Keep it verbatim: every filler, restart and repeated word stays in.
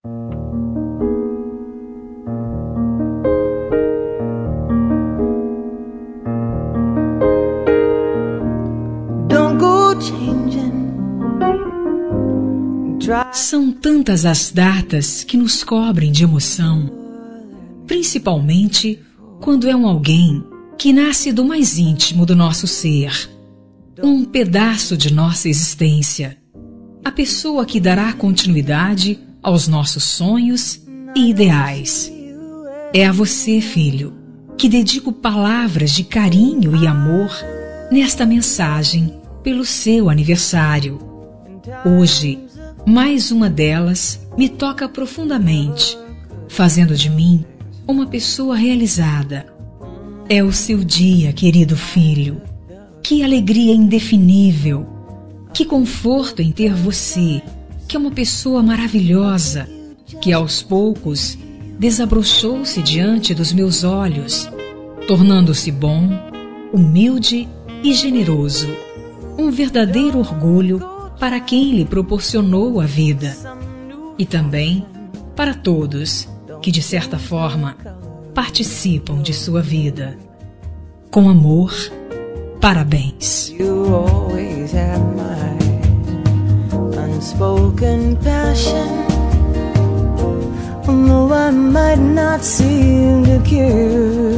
São tantas as datas que nos cobrem de emoção, principalmente quando é um alguém que nasce do mais íntimo do nosso ser, um pedaço de nossa existência, a pessoa que dará continuidade aos nossos sonhos e ideais. É a você, filho, que dedico palavras de carinho e amor nesta mensagem pelo seu aniversário. Hoje, mais uma delas me toca profundamente, fazendo de mim uma pessoa realizada. É o seu dia, querido filho. Que alegria indefinível, que conforto em ter você, que é uma pessoa maravilhosa, que aos poucos desabrochou-se diante dos meus olhos, tornando-se bom, humilde e generoso, um verdadeiro orgulho para quem lhe proporcionou a vida, e também para todos que, de certa forma, participam de sua vida. Com amor, parabéns. You always have my unspoken passion, although I might not seem to care.